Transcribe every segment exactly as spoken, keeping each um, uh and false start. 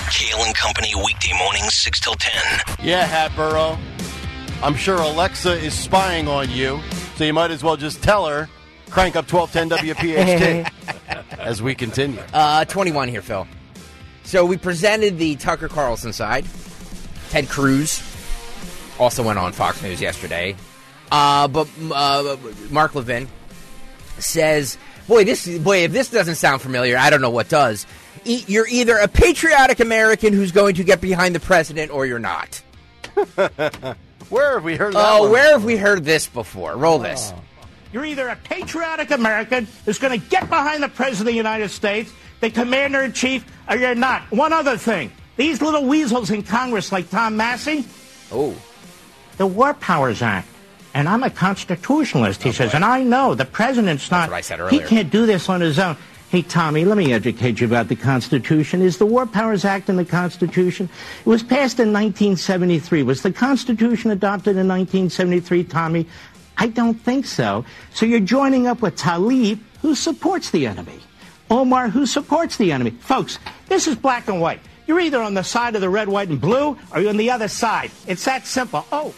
Kale and Company weekday mornings, six till ten. Yeah, Hatboro. I'm sure Alexa is spying on you, so you might as well just tell her, crank up twelve ten W P H T as we continue. Uh, twenty-one here, Phil. So we presented the Tucker Carlson side. Ted Cruz also went on Fox News yesterday. Uh, but uh, Mark Levin says, boy, this boy, if this doesn't sound familiar, I don't know what does. E- you're either a patriotic American who's going to get behind the president or you're not. Where have we heard that? Oh, one where before? have we heard this before? Roll this. Oh. You're either a patriotic American who's going to get behind the President of the United States, the Commander-in-Chief, or you're not. One other thing. These little weasels in Congress like Tom Massey. Oh. The War Powers Act. And I'm a constitutionalist, he oh, says, boy. And I know the president's not. That's what I said earlier. He can't do this on his own. Hey, Tommy, let me educate you about the Constitution. Is the War Powers Act in the Constitution? It was passed in nineteen seventy-three. Was the Constitution adopted in nineteen seventy-three, Tommy? I don't think so. So you're joining up with Tlaib, who supports the enemy. Omar, who supports the enemy. Folks, this is black and white. You're either on the side of the red, white, and blue, or you're on the other side. It's that simple. Oh.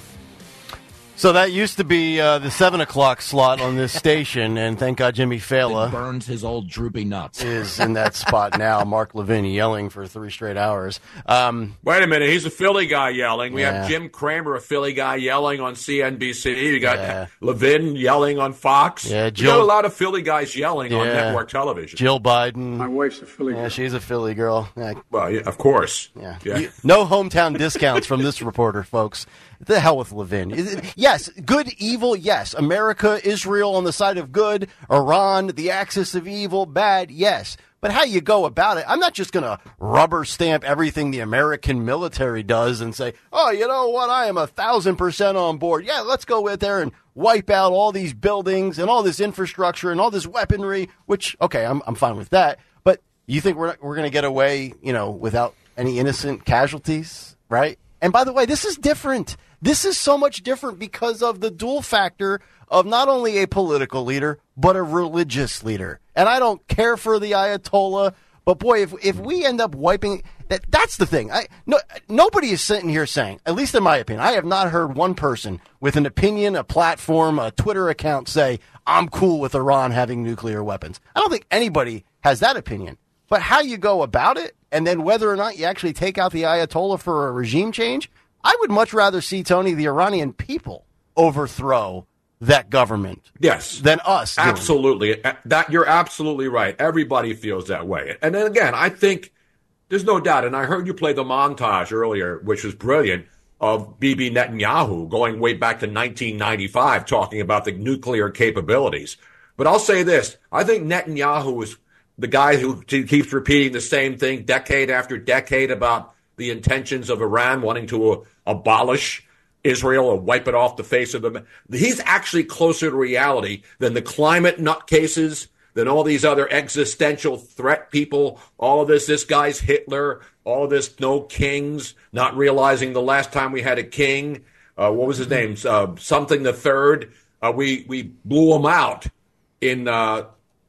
So that used to be uh, the seven o'clock slot on this station, and thank God Jimmy Fallon burns his old droopy nuts. Is in that spot now. Mark Levin yelling for three straight hours. Um, Wait a minute, he's a Philly guy yelling. We yeah. have Jim Cramer, a Philly guy, yelling on C N B C. You got yeah. Levin yelling on Fox. Yeah, Jill, you got a lot of Philly guys yelling yeah. on network television. Jill Biden. My wife's a Philly girl. Yeah, she's a Philly girl. Yeah. Well, yeah, of course. Yeah. yeah. You, no hometown discounts from this reporter, folks. The hell with Levin. Yes, good, evil, yes. America, Israel on the side of good. Iran, the axis of evil, bad, yes. But how you go about it, I'm not just going to rubber stamp everything the American military does and say, oh, you know what, I am a thousand percent on board. Yeah, let's go in there and wipe out all these buildings and all this infrastructure and all this weaponry, which, okay, I'm I'm fine with that. But you think we're we're going to get away, you know, without any innocent casualties, right? And by the way, this is different. This is so much different because of the dual factor of not only a political leader, but a religious leader. And I don't care for the Ayatollah, but boy, if if we end up wiping that, that's the thing. I no nobody is sitting here saying, at least in my opinion, I have not heard one person with an opinion, a platform, a Twitter account say, I'm cool with Iran having nuclear weapons. I don't think anybody has that opinion. But how you go about it, and then whether or not you actually take out the Ayatollah for a regime change, I would much rather see, Tony, the Iranian people overthrow that government. Yes. Than us. Absolutely. That you're absolutely right. Everybody feels that way. And then again, I think there's no doubt, and I heard you play the montage earlier, which was brilliant, of Bibi Netanyahu going way back to nineteen ninety-five talking about the nuclear capabilities. But I'll say this. I think Netanyahu is the guy who keeps repeating the same thing decade after decade about the intentions of Iran wanting to uh, abolish Israel or wipe it off the face of the... He's actually closer to reality than the climate nutcases, than all these other existential threat people, all of this, this guy's Hitler, all of this no kings, not realizing the last time we had a king, uh, what was his name, uh, something the third, uh, we, we blew him out in... Uh,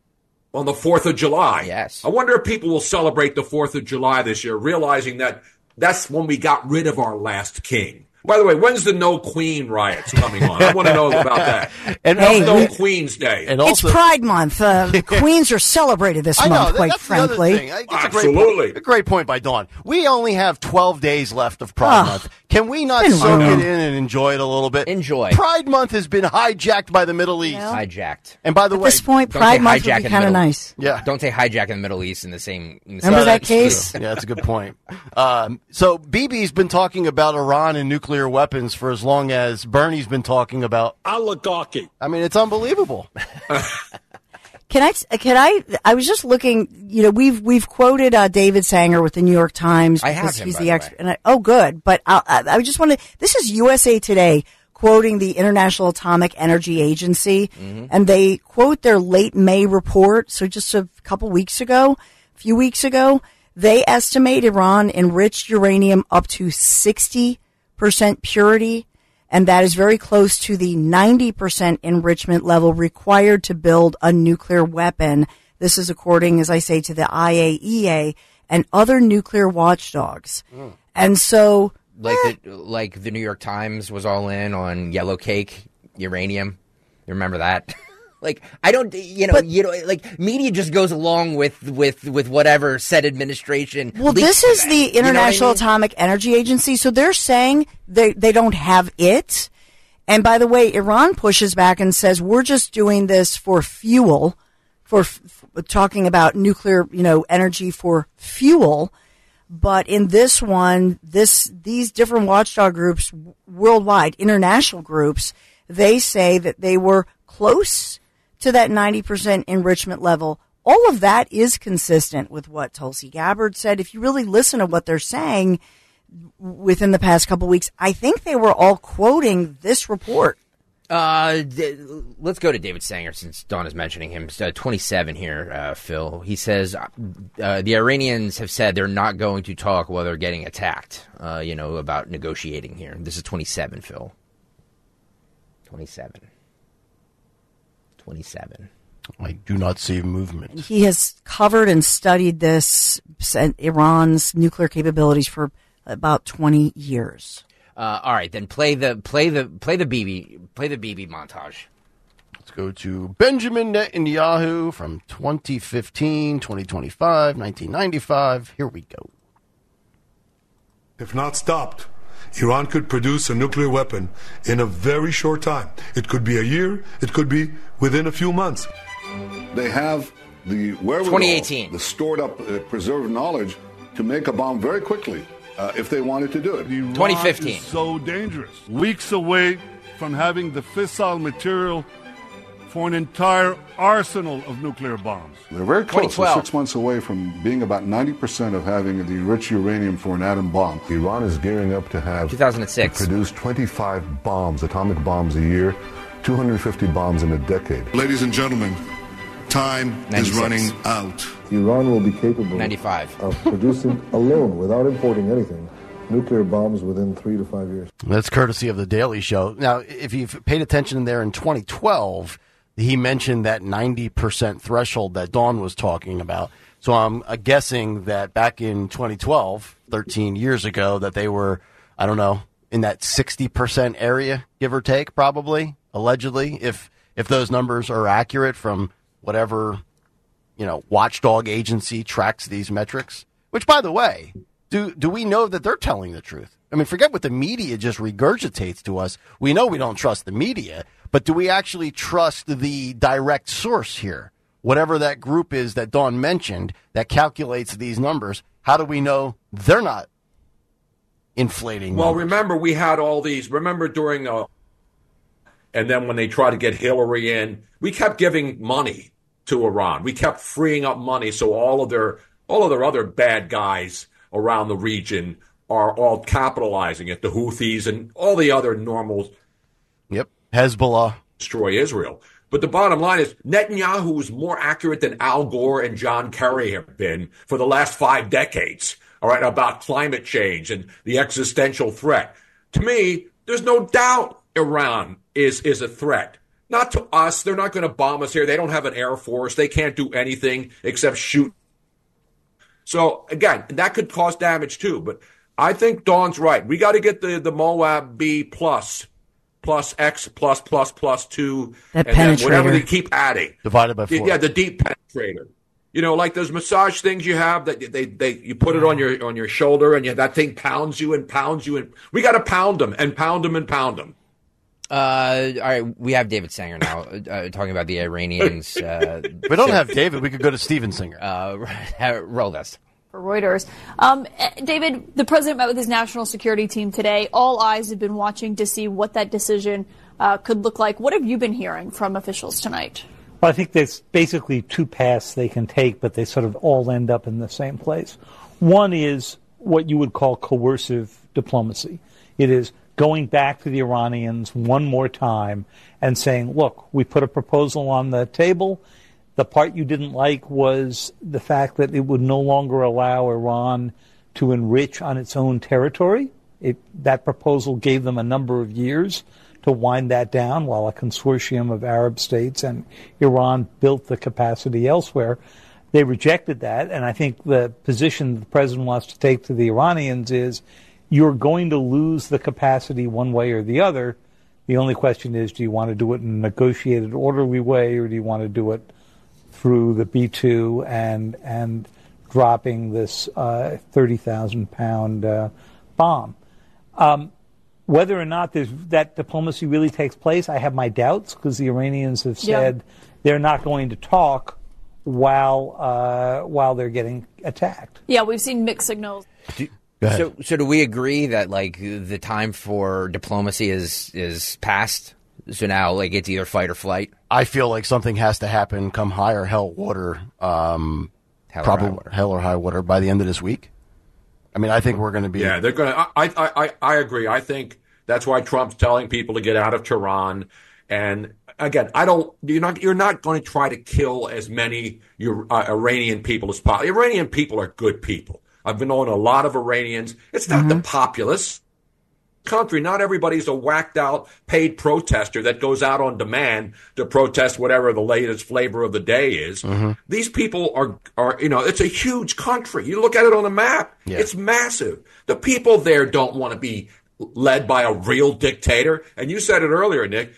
on the fourth of July. Yes. I wonder if people will celebrate the fourth of July this year, realizing that that's when we got rid of our last king. By the way, when's the No Queen riots coming on? I want to know about that. And hey, no we, Queen's Day. And also, it's Pride Month. Uh, queens are celebrated this I know, month, quite that's frankly. The other thing. It's Absolutely. A great, point, a great point by Dawn. We only have twelve days left of Pride oh, Month. Can we not soak it in and enjoy it a little bit? Enjoy. Pride Month has been hijacked by the Middle East. Well, hijacked. And by the At way, this point, Pride Month would be kind of nice. Yeah. Don't say hijack in the Middle East in the same... In the Remember same that case? Yeah, that's a good point. Um, so Bibi's been talking about Iran and nuclear weapons for as long as Bernie's been talking about oligarchy. I mean, it's unbelievable. Can I? Can I? I was just looking. You know, we've we've quoted uh, David Sanger with the New York Times. I have him, he's by the, the expert. way. And I, oh, good. But I, I, I just want to. This is U S A Today quoting the International Atomic Energy Agency, mm-hmm. and they quote their late May report. So just a couple weeks ago, a few weeks ago, they estimate Iran enriched uranium up to sixty percent purity. And that is very close to the ninety percent enrichment level required to build a nuclear weapon. This is according, as I say, to the I A E A. and other nuclear watchdogs. Mm. And so... Like the, like the New York Times was all in on yellow cake, uranium. You remember that? Like, I don't, you know, but, you know, like media just goes along with, with, with whatever said administration. Well, this is the International you know I mean? Atomic Energy Agency. So they're saying they, they don't have it. And by the way, Iran pushes back and says, we're just doing this for fuel, for f- talking about nuclear, you know, energy for fuel. But in this one, this, these different watchdog groups worldwide, international groups, they say that they were close to that ninety percent enrichment level. All of that is consistent with what Tulsi Gabbard said. If you really listen to what they're saying within the past couple of weeks, I think they were all quoting this report. Uh, let's go to David Sanger since Dawn is mentioning him. Uh, twenty-seven here, uh, Phil. He says uh, the Iranians have said they're not going to talk while they're getting attacked, uh, you know, about negotiating here. This is twenty-seven, Phil. twenty-seven. twenty-seven. I do not see movement. He has covered and studied this, Iran's nuclear capabilities for about twenty years. Uh, all right, then play the play the play the Bibi play the Bibi montage. Let's go to Benjamin Netanyahu from twenty fifteen, twenty twenty-five, nineteen ninety-five. Here we go. If not stopped, Iran could produce a nuclear weapon in a very short time. It could be a year. It could be within a few months. They have the wherewithal, twenty eighteen. the stored up, uh, preserved knowledge to make a bomb very quickly uh, if they wanted to do it. Iran twenty fifteen. Is so dangerous. Weeks away from having the fissile material for an entire arsenal of nuclear bombs. They're very close. They're six months away from being about ninety percent of having the enriched uranium for an atom bomb. Iran is gearing up to have two thousand six. to produce twenty-five bombs, atomic bombs a year, two hundred fifty bombs in a decade. Ladies and gentlemen, time ninety-six. is running out. Iran will be capable ninety-five. of producing alone, without importing anything, nuclear bombs within three to five years. That's courtesy of The Daily Show. Now, if you've paid attention there in twenty twelve, he mentioned that ninety percent threshold that Dawn was talking about. So I'm uh, guessing that back in twenty twelve, thirteen years ago, that they were, I don't know, in that sixty percent area, give or take, probably, allegedly, if if those numbers are accurate from whatever, you know, watchdog agency tracks these metrics. Which, by the way, do do we know that they're telling the truth? I mean, forget what the media just regurgitates to us. We know we don't trust the media, but do we actually trust the direct source here? Whatever that group is that Dawn mentioned that calculates these numbers, how do we know they're not inflating Well, numbers? remember, we had all these, remember during, uh, and then when they tried to get Hillary in, we kept giving money to Iran. We kept freeing up money so all of their, all of their other bad guys around the region are all capitalizing it, the Houthis and all the other normals. Yep, Hezbollah. Destroy Israel. But the bottom line is Netanyahu is more accurate than Al Gore and John Kerry have been for the last five decades, all right, about climate change and the existential threat. To me, there's no doubt Iran is, is a threat. Not to us. They're not going to bomb us here. They don't have an air force. They can't do anything except shoot. So, again, that could cause damage too. But I think Dawn's right. We got to get the, the Moab B plus, plus X, plus, plus, plus two. That and then whatever penetrator. they keep adding. Divided by four. Yeah, the deep penetrator. You know, like those massage things you have that they, they you put it on your on your shoulder and you, that thing pounds you and pounds you. And we got to pound them and pound them and pound them. Uh, all right, we have David Sanger now uh, talking about the Iranians. Uh, we don't have David. We could go to Steven Singer. Uh, roll this. For Reuters. Um, David, the president met with his national security team today. All eyes have been watching to see what that decision uh, could look like. What have you been hearing from officials tonight? Well, I think there's basically two paths they can take, but they sort of all end up in the same place. One is what you would call coercive diplomacy. It is going back to the Iranians one more time and saying, look, we put a proposal on the table. The part you didn't like was the fact that it would no longer allow Iran to enrich on its own territory. It, that proposal gave them a number of years to wind that down while a consortium of Arab states and Iran built the capacity elsewhere. They rejected that, and I think the position the president wants to take to the Iranians is you're going to lose the capacity one way or the other. The only question is, do you want to do it in a negotiated, orderly way, or do you want to do it through the B two and and dropping this uh, thirty thousand pound uh, bomb? Um, whether or not there's, that diplomacy really takes place, I have my doubts, because the Iranians have said Yeah. they're not going to talk while uh, while they're getting attacked. Yeah, we've seen mixed signals. So, so do we agree that like the time for diplomacy is is past? So now, like, it's either fight or flight. I feel like something has to happen come high or hell water, um, hell probably or high water. hell or high water by the end of this week. I mean, I think we're going to be. Yeah, they're going to. I, I, I, I agree. I think that's why Trump's telling people to get out of Tehran. And again, I don't. You're not. You're not going to try to kill as many your, uh, Iranian people as possible. Iranian people are good people. I've been knowing a lot of Iranians. It's not mm-hmm. the populace country. Not everybody's a whacked out paid protester that goes out on demand to protest whatever the latest flavor of the day is. Mm-hmm. These people are, are, you know, it's a huge country. You look at it on a map. Yeah. It's massive. The people there don't want to be led by a real dictator. And you said it earlier, Nick,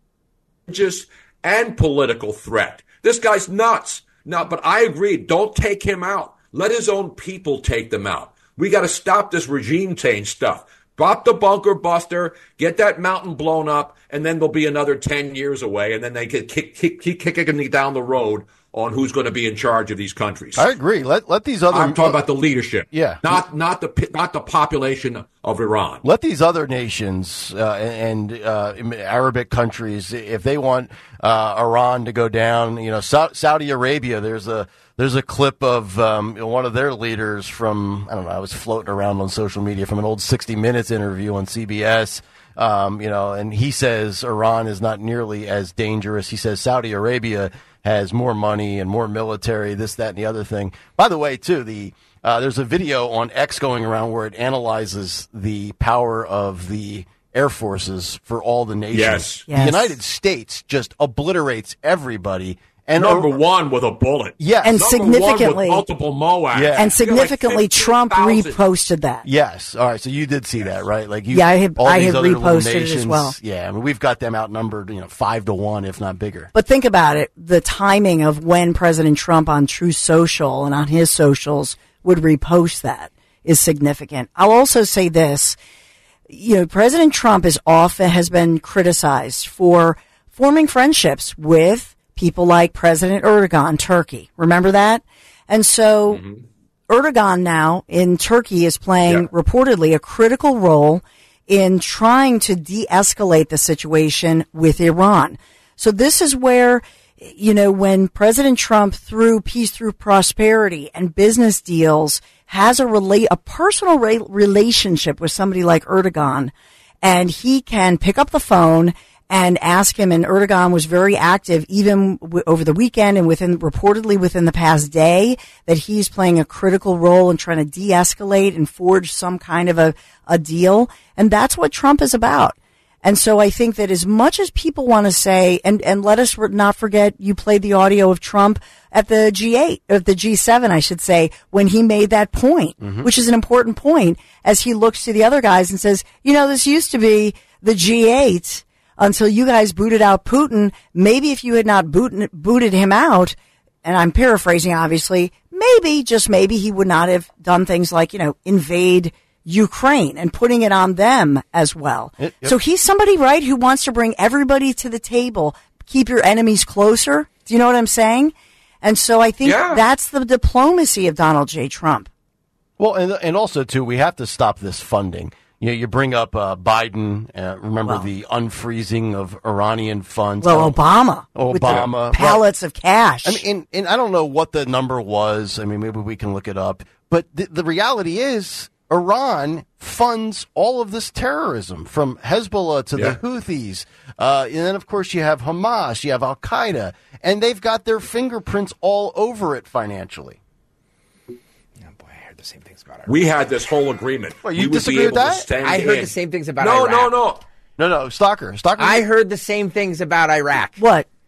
just and political threat. This guy's nuts. No, but I agree. Don't take him out. Let his own people take them out. We got to stop this regime change stuff. Drop the bunker buster, get that mountain blown up, and then they'll be another ten years away, and then they can kick, kick, keep kicking down the road on who's going to be in charge of these countries. I agree. Let let these other. I'm talking about the leadership. Yeah. Not not the not the population of Iran. Let these other nations uh, and uh, Arabic countries, if they want uh, Iran to go down, you know, Saudi Arabia. There's a there's a clip of um, one of their leaders from I don't know. I was floating around on social media from an old sixty minutes interview on C B S. Um, you know, and he says Iran is not nearly as dangerous. He says Saudi Arabia has more money and more military, this, that, and the other thing. By the way, too, the uh, there's a video on X going around where it analyzes the power of the air forces for all the nations. Yes. Yes. The United States just obliterates everybody. And number over, one with a bullet. Yes. And number significantly, one with multiple MOAs. Yeah. and significantly, like Trump reposted that. Yes. All right. So you did see that, right? Like you. Yeah, I have- all I these have other little reposted it as nations, well. Yeah. I mean, we've got them outnumbered, you know, five to one, if not bigger. But think about it, the timing of when President Trump on True Social and on his socials would repost that is significant. I'll also say this, you know, President Trump is often has been criticized for forming friendships with people like President Erdogan, Turkey. Remember that? And so mm-hmm. Erdogan now in Turkey is playing yeah. reportedly a critical role in trying to de-escalate the situation with Iran. So this is where, you know, when President Trump, through Peace Through Prosperity and business deals, has a relate a personal re- relationship with somebody like Erdogan, and he can pick up the phone and ask him, and Erdogan was very active even w- over the weekend and within reportedly within the past day, that he's playing a critical role in trying to de-escalate and forge some kind of a, a deal. And that's what Trump is about. And so I think that as much as people want to say, and, and let us not forget, you played the audio of Trump at the G eight, of the G seven, I should say, when he made that point, mm-hmm. which is an important point, as he looks to the other guys and says, you know, this used to be the G eight until you guys booted out Putin. Maybe if you had not boot, booted him out, and I'm paraphrasing, obviously, maybe, just maybe, he would not have done things like, you know, invade Ukraine and putting it on them as well. Yep, yep. So he's somebody, right, who wants to bring everybody to the table, keep your enemies closer. Do you know what I'm saying? And so I think yeah. that's the diplomacy of Donald J. Trump. Well, and and also, too, we have to stop this funding. You know, you bring up uh, Biden. Uh, remember well, the unfreezing of Iranian funds. Well, Obama. Obama. With the pallets of cash. I mean, and, and I don't know what the number was. I mean, maybe we can look it up. But the, the reality is, Iran funds all of this terrorism, from Hezbollah to yeah. the Houthis. Uh, and then, of course, you have Hamas, you have Al-Qaeda, and they've got their fingerprints all over it financially. Oh, boy, I heard the same things about Iraq. We had this whole agreement. Well, you we disagree would be with able that? to send I heard in. the same things about no, Iraq. No, no, No, no, Stalker. Stalker. I heard the same things about Iraq. What?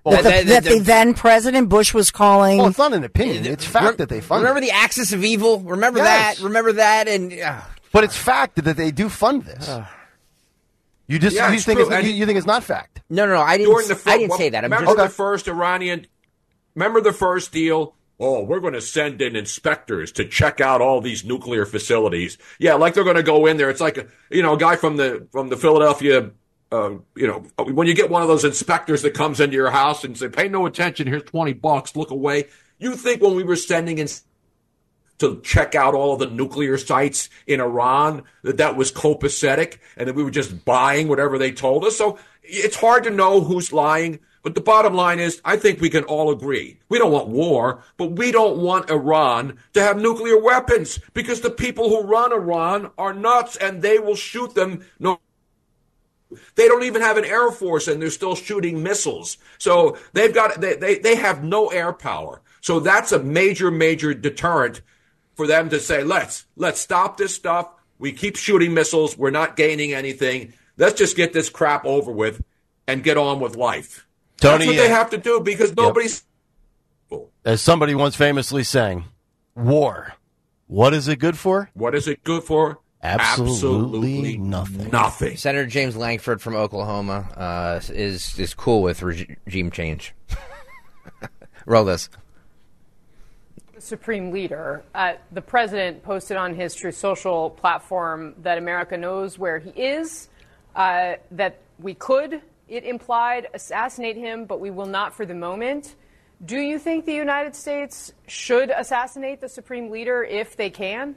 That, the, that- that that- the then President Bush was calling. Well, it's not an opinion. It's fact that they fund Remember it. the axis of evil? Remember Yes. that? Remember that? And uh, But it's fact that they do fund this. You just Yeah, you it's think true. it's, you, And- you think it's not fact. no, no, no. I didn't. During the fir- I didn't say that. I'm remember just the first Iranian. Remember the first deal. Oh, we're going to send in inspectors to check out all these nuclear facilities. Yeah, like they're going to go in there. It's like a you know a guy from the from the Philadelphia. Uh, you know, when you get one of those inspectors that comes into your house and say, "Pay no attention. Here's twenty bucks. Look away." You think when we were sending in to check out all of the nuclear sites in Iran that that was copacetic and that we were just buying whatever they told us? So it's hard to know who's lying. But the bottom line is, I think we can all agree. We don't want war, but we don't want Iran to have nuclear weapons because the people who run Iran are nuts and they will shoot them. No, they don't even have an air force and they're still shooting missiles. So they've got, they, they, they have no air power. So that's a major, major deterrent for them to say, let's, let's stop this stuff. We keep shooting missiles. We're not gaining anything. Let's just get this crap over with and get on with life. Tony, That's what they uh, have to do because nobody's. As somebody once famously sang, war. What is it good for? What is it good for? Absolutely, Absolutely nothing. Nothing. Senator James Langford from Oklahoma uh, is is cool with regime change. Roll this. The Supreme Leader, uh, the president posted on his Truth Social platform that America knows where he is, uh, that we could, it implied, assassinate him, but we will not for the moment. Do you think the United States should assassinate the Supreme Leader if they can?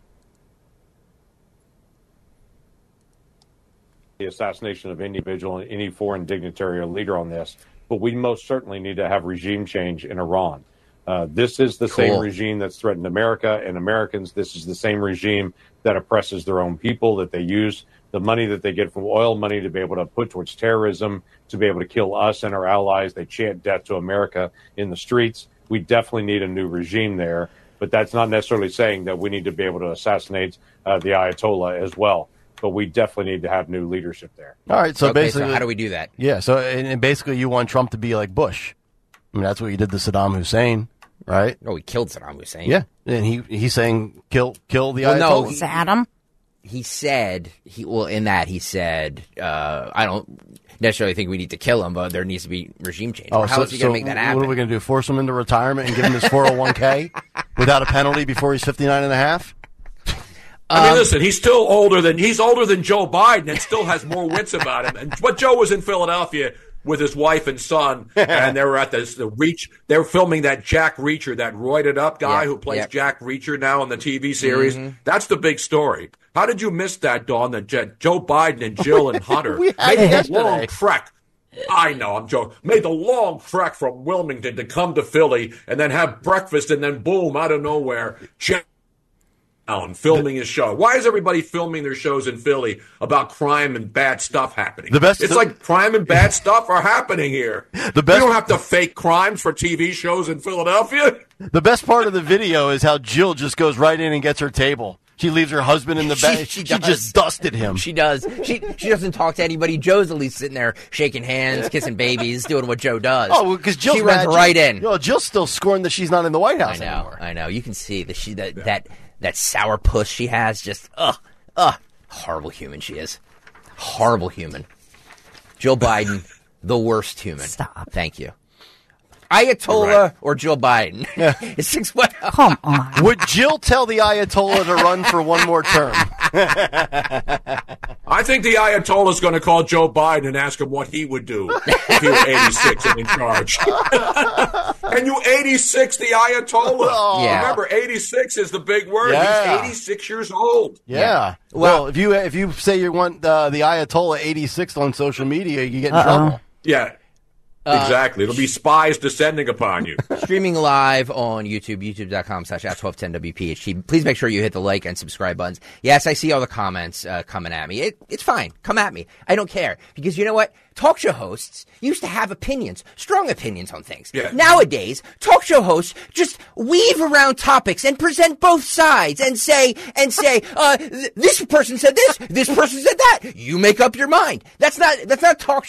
The assassination of any individual and any foreign dignitary or leader on this, but we most certainly need to have regime change in Iran. Uh, this is the Cool. same regime that's threatened America and Americans. This is the same regime that oppresses their own people, that they use the money that they get from oil money to be able to put towards terrorism, to be able to kill us and our allies. They chant death to America in the streets. We definitely need a new regime there, but that's not necessarily saying that we need to be able to assassinate uh, the Ayatollah as well. But we definitely need to have new leadership there. All right, so Okay, basically, so how do we do that? Yeah, so and, and basically, you want Trump to be like Bush. I mean, that's what you did to Saddam Hussein, right? No, he killed Saddam Hussein. Yeah, and he he's saying kill kill the Well, no, Ayatollah. he- Saddam? He said he well in that he said uh, I don't necessarily think we need to kill him, but there needs to be regime change. Oh, How so, is he going so to make that what happen? are we going to do? Force him into retirement and give him his four oh one k without a penalty before he's fifty-nine and a half? I mean, Um, listen, he's still older than he's older than Joe Biden and still has more wits about him. And but Joe was in Philadelphia with his wife and son, and they were at this the Reach. They were filming that Jack Reacher, that roided up guy Yeah, who plays yeah. Jack Reacher now on the T V series. Mhm. That's the big story. How did you miss that, Dawn? That Je- Joe Biden and Jill and Hunter We had made it the yesterday. long trek. I know, I'm joking. Made the long trek from Wilmington to come to Philly and then have breakfast, and then boom, out of nowhere, Jack down filming his show. Why is everybody filming their shows in Philly about crime and bad stuff happening? The best- It's the- like crime and bad stuff are happening here. The best- You don't have to fake crimes for T V shows in Philadelphia. The best part of the video is how Jill just goes right in and gets her table. She leaves her husband in the She- back. she She, does. just dusted him. She does. She she doesn't talk to anybody. Joe's at least sitting there shaking hands, kissing babies, doing what Joe does. Oh, because Jill's she runs mad. right in. You know, Jill's still scorned that she's not in the White House I know. anymore. I know. You can see that she that that that sour puss she has. Just ugh, ugh. Horrible human she is. Horrible human. Jill Biden, the worst human. Stop. Thank you. Ayatollah Right. or Jill Biden? It's six one. Come on. Would Jill tell the Ayatollah to run for one more term? I think the Ayatollah is going to call Joe Biden and ask him what he would do if he were eighty-six and in charge. And you eighty-six, the Ayatollah. Yeah. Remember, eighty-six is the big word. Yeah. He's eighty-six years old. Yeah. Yeah. Well, if you if you say you want uh, the Ayatollah eighty-six on social media, you get in Uh-oh. trouble. Yeah. Exactly. It'll be spies descending upon you. Streaming live on YouTube, youtube.com slash at twelve ten W P H T. Please make sure you hit the like and subscribe buttons. Yes, I see all the comments uh, coming at me. It, it's fine. Come at me. I don't care. Because you know what? Talk show hosts used to have opinions, strong opinions on things. Yeah. Nowadays, talk show hosts just weave around topics and present both sides and say, and say, uh, th- this person said this, this person said that. You make up your mind. That's not, that's not a talk show.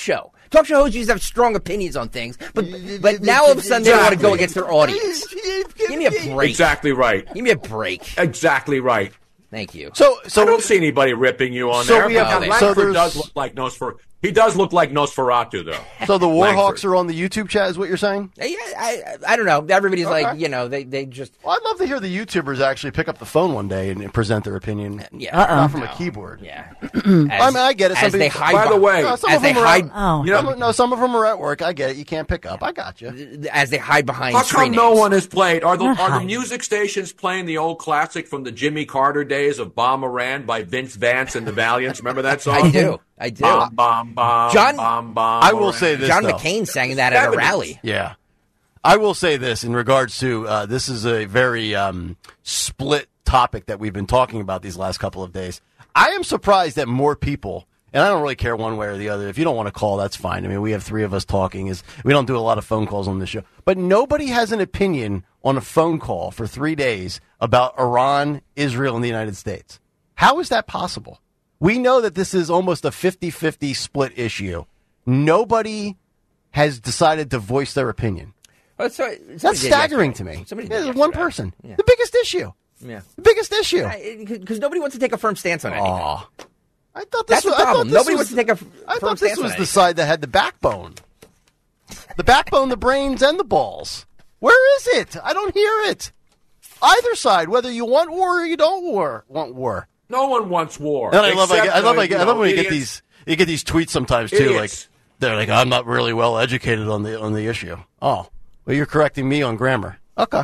Talk show hosts used to have strong opinions on things, but but now all of a sudden they want to go against their audience. Give me a break. Exactly right. Give me a break. Exactly right. Thank you. So, so I don't see anybody ripping you on so there. we have, but so Langford there's- does look like Nosferatu. He does look like Nosferatu, though. So the Langford. Warhawks are on the YouTube chat, is what you're saying? Yeah, I I don't know. Everybody's Okay. like, you know, they they just. Well, I'd love to hear the YouTubers actually pick up the phone one day and, and present their opinion. Yeah, not from no. a keyboard. Yeah. I mean, I get it. Some as they people- hide By the beh- way, No, some as of they them are hide, at, Oh. you know, no, some of them are at work. I get it. You can't pick up. I got you. as they hide behind How screen come no names. one has played? Are the Not are the hiding. music stations playing the old classic from the Jimmy Carter days of "Bomb Iran" by Vince Vance and the Valiants? Remember that song? I do. I do. Bomb, bomb, bomb, John- bomb, bomb. I will Iran. say this. John though. McCain sang that at a seventies. rally. Yeah. I will say this in regards to uh, this is a very um, split topic that we've been talking about these last couple of days. I am surprised that more people, and I don't really care one way or the other. If you don't want to call, that's fine. I mean, we have three of us talking. Is we don't do a lot of phone calls on this show, but nobody has an opinion on a phone call for three days about Iran, Israel, and the United States. How is that possible? We know that this is almost a fifty-fifty split issue. Nobody has decided to voice their opinion. Oh, so, somebody That's did staggering yesterday. to me. Somebody Yeah, did there's one yesterday. person. Yeah. The biggest issue. Yeah. The biggest issue. Because nobody wants to take a firm stance on anything. Aw. I thought this That's was, the I thought problem. this Nobody was, wants to take a f- I firm thought this stance on was the anything. side that had the backbone. The backbone, the brains, and the balls. Where is it? I don't hear it. Either side, whether you want war or you don't war, want war. No one wants war. And I love, I, except, I love, uh, I, I you love know, when you get idiots. these, you get these tweets sometimes too. Like Idiots. they're like, I'm not really well educated on the on the issue. Oh, well, you're correcting me on grammar. Okay.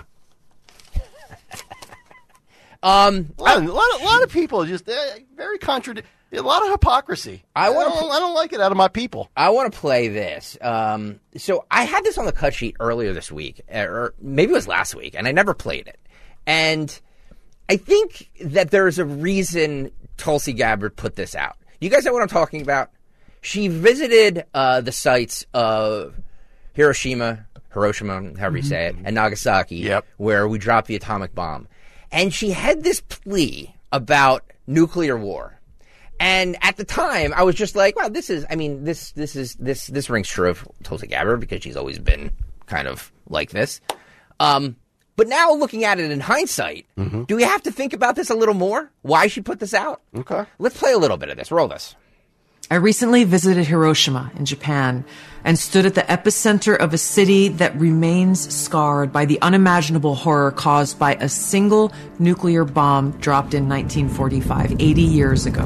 Um, A lot, of, a lot, of, a lot of people just uh, very contradict. A lot of hypocrisy. I wanna don't, I don't like it out of my people. I want to play this. Um, so I had this on the cut sheet earlier this week, or maybe it was last week, and I never played it. And I think that there's a reason Tulsi Gabbard put this out. You guys know what I'm talking about? She visited uh, the sites of Hiroshima, Hiroshima, however you say it, and Nagasaki, Yep. where we dropped the atomic bomb. And she had this plea about nuclear war. And at the time, I was just like, "Wow, this is. I mean, this, this is this, this rings true of Tulsi Gabbard because she's always been kind of like this." Um, but now, looking at it in hindsight, Mm-hmm. do we have to think about this a little more? Why she put this out? Okay, let's play a little bit of this. Roll this. I recently visited Hiroshima in Japan and stood at the epicenter of a city that remains scarred by the unimaginable horror caused by a single nuclear bomb dropped in nineteen forty-five, eighty years ago.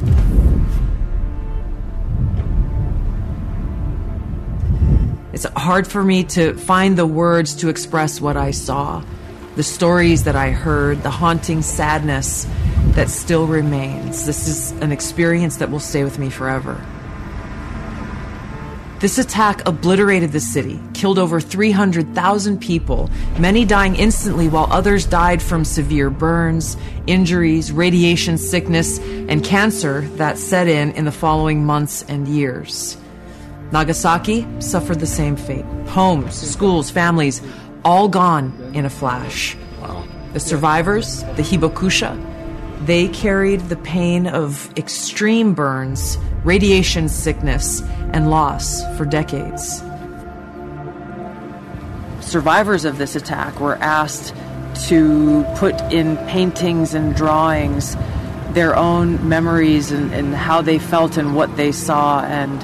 It's hard for me to find the words to express what I saw, the stories that I heard, the haunting sadness that still remains. This is an experience that will stay with me forever. This attack obliterated the city, killed over three hundred thousand people, many dying instantly while others died from severe burns, injuries, radiation sickness, and cancer that set in in the following months and years. Nagasaki suffered the same fate. Homes, schools, families, all gone in a flash. Wow. The survivors, the Hibakusha, they carried the pain of extreme burns, radiation sickness, and loss for decades. Survivors of this attack were asked to put in paintings and drawings their own memories and, and how they felt and what they saw, and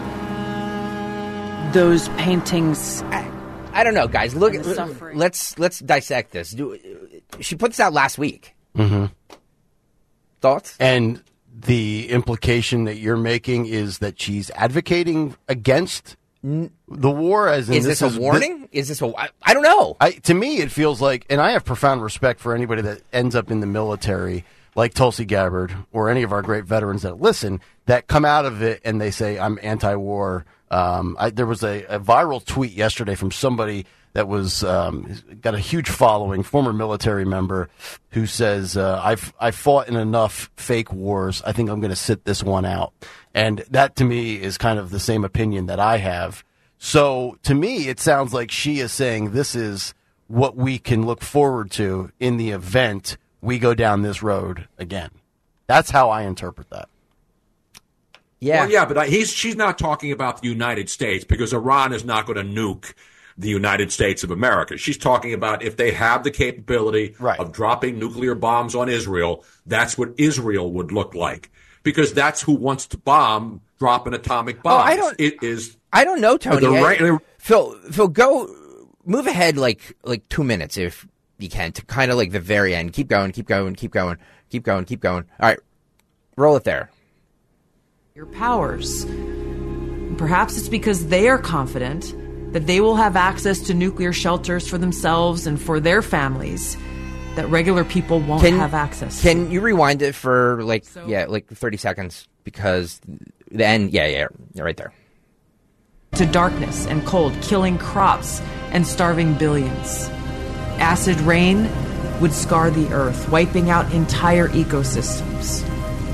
those paintings. I, I don't know, guys. Look, And the suffering. let's let's dissect this. Do, she put this out last week. Mm-hmm. Thoughts? And the implication that you're making is that she's advocating against the war. As in Is this, is a warning? Is this a? I, I don't know. I, to me, it feels like, and I have profound respect for anybody that ends up in the military, like Tulsi Gabbard or any of our great veterans that listen, that come out of it and they say, "I'm anti-war." Um, I, there was a, a viral tweet yesterday from somebody that was um, got a huge following, former military member, who says, uh, "I've I fought in enough fake wars. I think I'm going to sit this one out." And that, to me, is kind of the same opinion that I have. So, to me, it sounds like she is saying this is what we can look forward to in the event we go down this road again. That's how I interpret that. Yeah. Well, yeah, but he's she's not talking about the United States because Iran is not going to nuke the United States of America. She's talking about if they have the capability right. of dropping nuclear bombs on Israel, that's what Israel would look like. Because that's who wants to bomb, drop an atomic bomb. Oh, I don't, it is. I don't know, Tony. Right, I, Phil, Phil, go move ahead like like two minutes if you can to kind of like the very end. Keep going, keep going, keep going, keep going, keep going. All right, roll it there. Your powers. Perhaps it's because they are confident that they will have access to nuclear shelters for themselves and for their families that regular people won't can, have access Can to. you rewind it for like, so, yeah, like thirty seconds? Because the end, yeah, yeah, yeah, right there. To darkness and cold, killing crops and starving billions. Acid rain would scar the earth, wiping out entire ecosystems.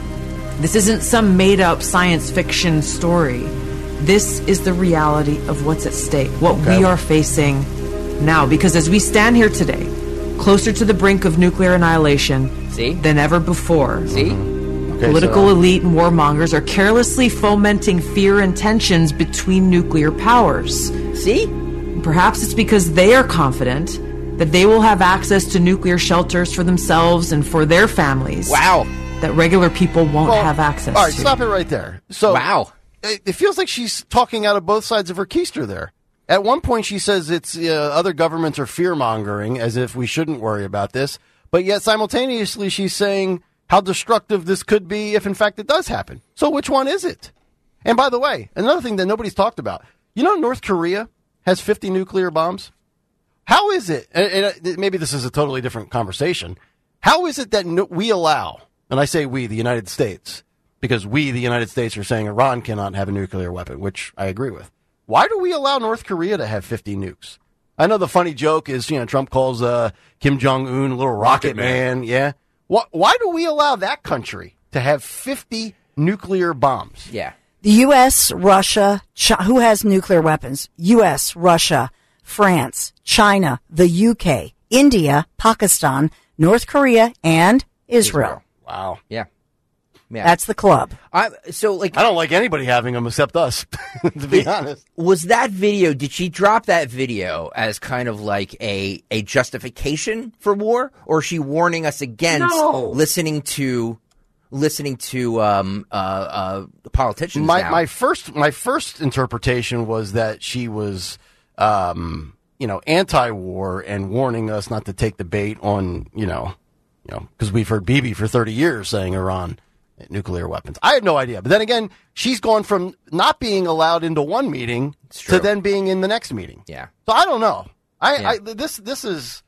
This isn't some made-up science fiction story. This is the reality of what's at stake, what okay. we are facing now. Because as we stand here today, closer to the brink of nuclear annihilation See? than ever before. See? Mm-hmm. Okay, Political so, elite and warmongers are carelessly fomenting fear and tensions between nuclear powers. See? Perhaps it's because they are confident that they will have access to nuclear shelters for themselves and for their families. Wow. That regular people won't well, have access all right, to. Stop it right there. So, wow. It, it feels like she's talking out of both sides of her keister there. At one point, she says it's uh, other governments are fear-mongering, as if we shouldn't worry about this. But yet, simultaneously, she's saying how destructive this could be if, in fact, it does happen. So which one is it? And by the way, another thing that nobody's talked about. You know North Korea has fifty nuclear bombs? How is it, and, and maybe this is a totally different conversation, how is it that no, we allow, and I say we, the United States, because we, the United States, are saying Iran cannot have a nuclear weapon, which I agree with. Why do we allow North Korea to have fifty nukes? I know the funny joke is, you know, Trump calls uh, Kim Jong-un a little rocket, rocket man. man. Yeah. Why, why do we allow that country to have fifty nuclear bombs? Yeah. The U S, Russia, Chi- who has nuclear weapons? U S, Russia, France, China, the U K, India, Pakistan, North Korea, and Israel. Israel. Wow. Yeah. Yeah. That's the club. I, so, like, I don't like anybody having them except us, to be honest. Was that video, did she drop that video as kind of like a, a justification for war? Or is she warning us against no. listening to listening to um, uh, uh, politicians my, now? My first, my first interpretation was that she was, um, you know, anti-war and warning us not to take the bait on, you know, you know, because we've heard Bibi for thirty years saying Iran nuclear weapons. I had no idea. But then again, she's gone from not being allowed into one meeting to then being in the next meeting. Yeah. So I don't know. I, Yeah. I this this is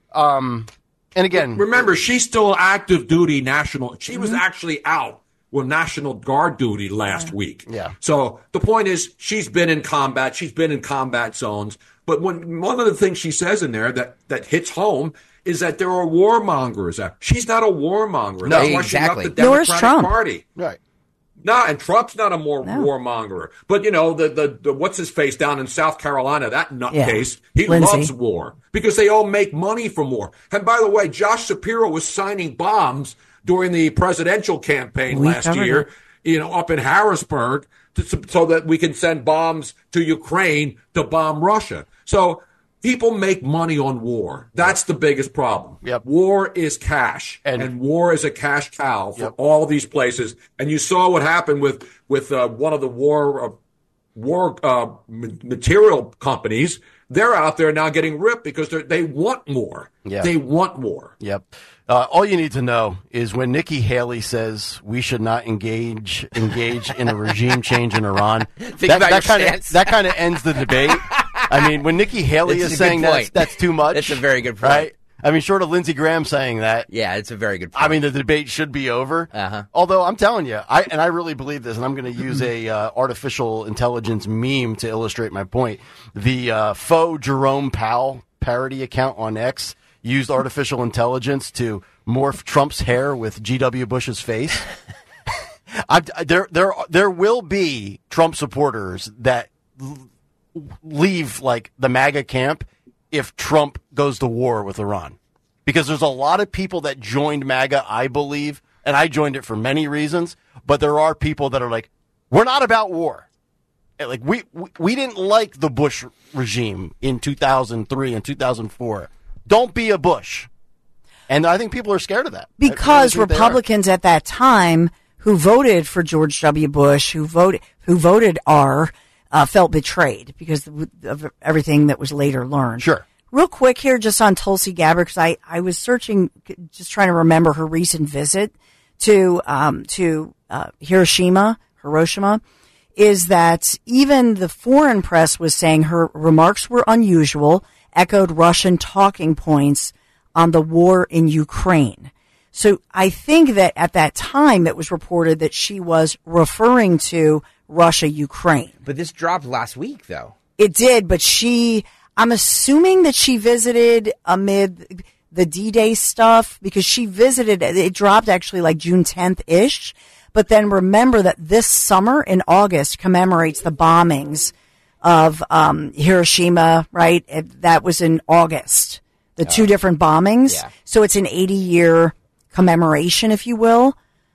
um and again, remember, she's still active duty national. She was actually out with National Guard duty last week. Yeah. So the point is, she's been in combat. She's been in combat zones. But when, one of the things she says in there that, that hits home is that there are warmongers. She's not a warmonger. No, That's why exactly. She left the Nor is Democratic Trump. Party. right. No, and Trump's not a more No. warmonger. But, you know, the, the, the what's his face down in South Carolina, that nutcase, he Lindsey. loves war because they all make money from war. And by the way, Josh Shapiro was signing bombs during the presidential campaign We last covered year, it. you know, up in Harrisburg to, so that we can send bombs to Ukraine to bomb Russia. So people make money on war. That's the biggest problem. Yep. War is cash, And- and, war is a cash cow for Yep. all these places. And you saw what happened with with uh, one of the war uh, war uh, ma- material companies. They're out there now getting ripped because they they want more. Yeah. They want more. Yep. Uh, all you need to know is when Nikki Haley says we should not engage engage in a regime change in Iran, Think that, about that your kind of stance. that kind of ends the debate. I mean, when Nikki Haley It's is a good saying that's, point. that's too much. That's a very good point. Right? I mean, short of Lindsey Graham saying that, Yeah, it's a very good point. I mean, the debate should be over. Uh-huh. Although I'm telling you, I and I really believe this, and I'm going to use a uh, artificial intelligence meme to illustrate my point. The uh, faux Jerome Powell parody account on X used artificial intelligence to morph Trump's hair with G W Bush's face. I, there, there, there will be Trump supporters that l- leave like the MAGA camp if Trump goes to war with Iran. Because there's a lot of people that joined MAGA, I believe, and I joined it for many reasons, but there are people that are like, We're not about war. Like we, we we didn't like the Bush regime in two thousand three and two thousand four. Don't be a Bush. And I think people are scared of that. Because Republicans at that time who voted for George W. Bush, who voted who voted R, uh, felt betrayed because of everything that was later learned. Sure. Real quick here, just on Tulsi Gabbard, because I, I was searching, just trying to remember her recent visit to um, to uh, Hiroshima, Hiroshima. Is that even the foreign press was saying her remarks were unusual, echoed Russian talking points on the war in Ukraine. So I think that at that time it was reported that she was referring to Russia, Ukraine. But this dropped last week, though. It did, but she, I'm assuming that she visited amid the D-Day stuff because she visited, it dropped actually like June tenth-ish. But then remember that this summer in August commemorates the bombings of um, Hiroshima, right? It, that was in August, the oh. two different bombings. Yeah. So it's an eighty-year commemoration, if you will.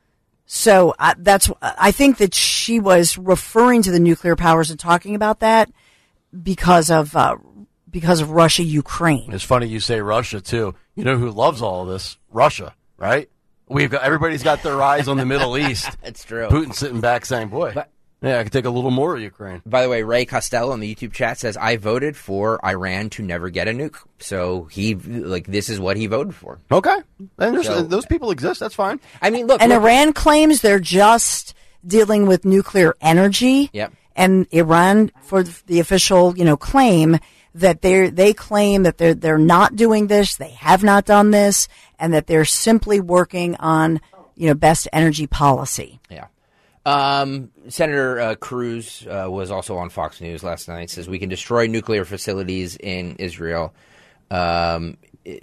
So uh, that's I think that she was referring to the nuclear powers and talking about that because of uh, because of Russia, Ukraine. It's funny you say Russia too. You know who loves all of this? Russia, right? We've got everybody's got their eyes on the Middle East. It's true. Putin's sitting back saying, "Boy, but, yeah, I could take a little more of Ukraine." By the way, Ray Costello in the YouTube chat says, "I voted for Iran to never get a nuke." So he, like, this is what he voted for. Okay, and so, those people exist. That's fine. I mean, look, and look, Iran claims they're just dealing with nuclear energy. Yep. And Iran, for the official, you know, claim that they they claim that they're they're not doing this, they have not done this, and that they're simply working on, you know, best energy policy. Yeah. Um, Senator uh, Cruz uh, was also on Fox News last night. Says we can destroy nuclear facilities in Israel um,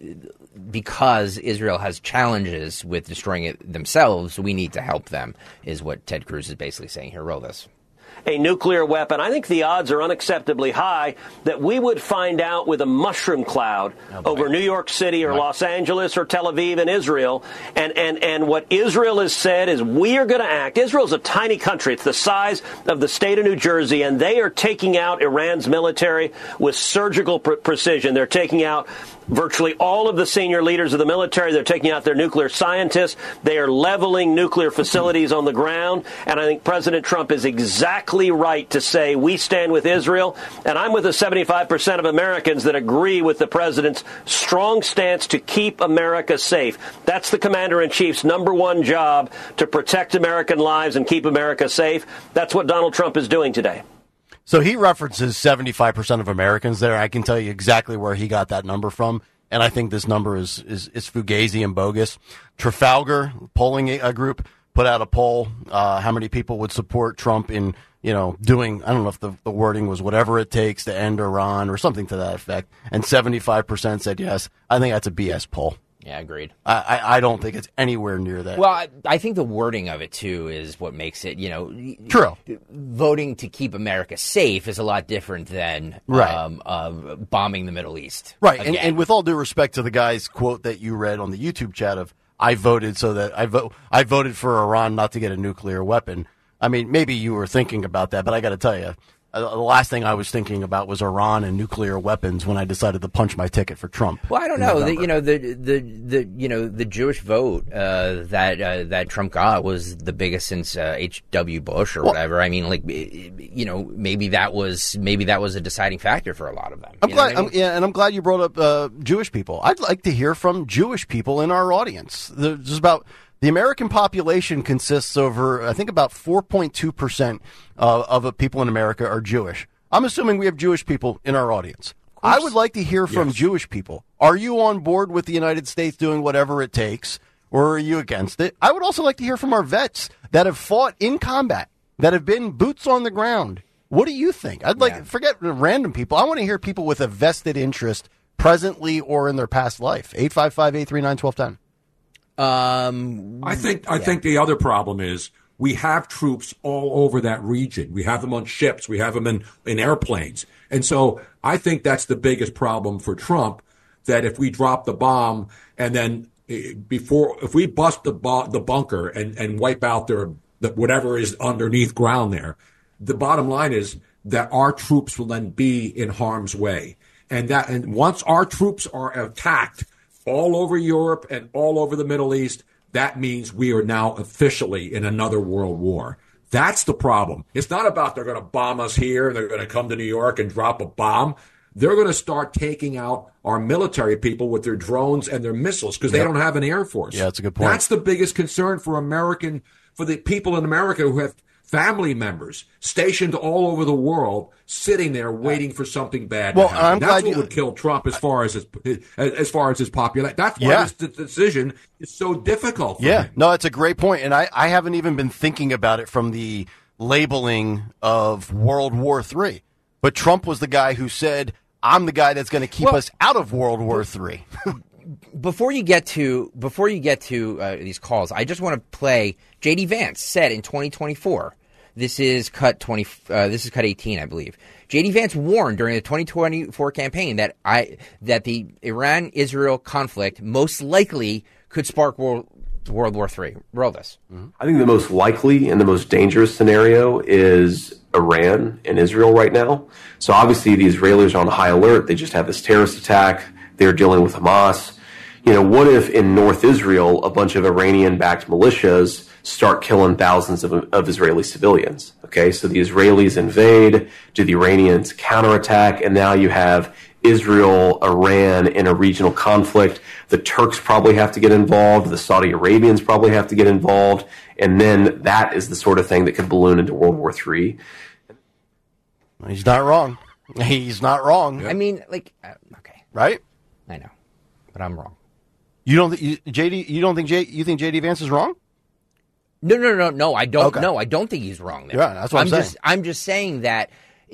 because Israel has challenges with destroying it themselves. We need to help them, is what Ted Cruz is basically saying here. Roll this. A nuclear weapon. I think the odds are unacceptably high that we would find out with a mushroom cloud oh, over New York City or Los Angeles or Tel Aviv in Israel. And, and, and what Israel has said is we are going to act. Israel's a tiny country. It's the size of the state of New Jersey, and they are taking out Iran's military with surgical pre- precision. They're taking out virtually all of the senior leaders of the military. They're taking out their nuclear scientists. They are leveling nuclear facilities on the ground. And I think President Trump is exactly right to say we stand with Israel. And I'm with the seventy-five percent of Americans that agree with the president's strong stance to keep America safe. That's the commander-in-chief's number one job, to protect American lives and keep America safe. That's what Donald Trump is doing today. So he references seventy-five percent of Americans there. I can tell you exactly where he got that number from, and I think this number is is, is fugazi and bogus. Trafalgar polling a group put out a poll, uh, how many people would support Trump in, you know, doing, I don't know if the, the wording was whatever it takes to end Iran or something to that effect, and seventy-five percent said yes. I think that's a B S poll. Yeah, agreed. I, I, I don't think it's anywhere near that. Well, I, I think the wording of it, too, is what makes it, you know... True. Voting to keep America safe is a lot different than right. um, uh, bombing the Middle East. Right, and, and with all due respect to the guy's quote that you read on the YouTube chat of, I voted so that I, vo- I voted for Iran not to get a nuclear weapon. I mean, maybe you were thinking about that, but I got to tell you, Uh, the last thing I was thinking about was Iran and nuclear weapons when I decided to punch my ticket for Trump. Well, I don't know. The, you know, the, the the you know the Jewish vote uh, that uh, that Trump got was the biggest since uh, H W Bush or well, whatever. I mean, like, you know, maybe that was maybe that was a deciding factor for a lot of them. I'm you glad, know what I mean? I'm, yeah, and I'm glad you brought up uh, Jewish people. I'd like to hear from Jewish people in our audience. There's about. The American population consists over, I think, about four point two percent uh, of the people in America are Jewish. I'm assuming we have Jewish people in our audience. I would like to hear from yes. Jewish people. Are you on board with the United States doing whatever it takes, or are you against it? I would also like to hear from our vets that have fought in combat, that have been boots on the ground. What do you think? I'd like, yeah. forget random people. I want to hear people with a vested interest presently or in their past life. eight five five, eight three nine, one two one zero. Um, I think I yeah. think the other problem is we have troops all over that region. We have them on ships. We have them in, in airplanes. And so I think that's the biggest problem for Trump, that if we drop the bomb and then before, if we bust the bu- the bunker and, and wipe out their that whatever is underneath ground there. The bottom line is that our troops will then be in harm's way. And that, and once our troops are attacked all over Europe and all over the Middle East, that means we are now officially in another world war. That's the problem. It's not about they're going to bomb us here and they're going to come to New York and drop a bomb. They're going to start taking out our military people with their drones and their missiles because yep. they don't have an air force. Yeah, that's a good point. That's the biggest concern for American, for the people in America who have family members stationed all over the world, sitting there waiting for something bad well, to happen. I'm That's glad what you, would kill Trump as far as his, as far as his popularity. That's why yeah. this decision is so difficult for Yeah, him. no, it's a great point, and I, I haven't even been thinking about it from the labeling of World War Three. But Trump was the guy who said, I'm the guy that's going to keep well, us out of World War Three. Before you get to before you get to uh, these calls, I just want to play. J D Vance said in twenty twenty-four. This is cut twenty. Uh, this is cut eighteen, I believe. J D Vance warned during the twenty twenty-four campaign that I that the Iran-Israel conflict most likely could spark World, World War Three. Roll this. Mm-hmm. I think the most likely and the most dangerous scenario is Iran and Israel right now. So obviously the Israelis are on high alert. They just had this terrorist attack. They're dealing with Hamas. You know, what if in North Israel a bunch of Iranian-backed militias start killing thousands of, of Israeli civilians? Okay, so the Israelis invade, do the Iranians counterattack, and now you have Israel, Iran in a regional conflict. The Turks probably have to get involved. The Saudi Arabians probably have to get involved. And then that is the sort of thing that could balloon into World War Three. He's not wrong. He's not wrong. I mean, like, uh, okay, right? I know, but I'm wrong. You don't think you, J D? You don't think J? You think J D Vance is wrong? No, no, no, no. I don't. Okay. No, I don't think he's wrong there. Yeah, that's what I'm, I'm saying. just. I'm just saying that.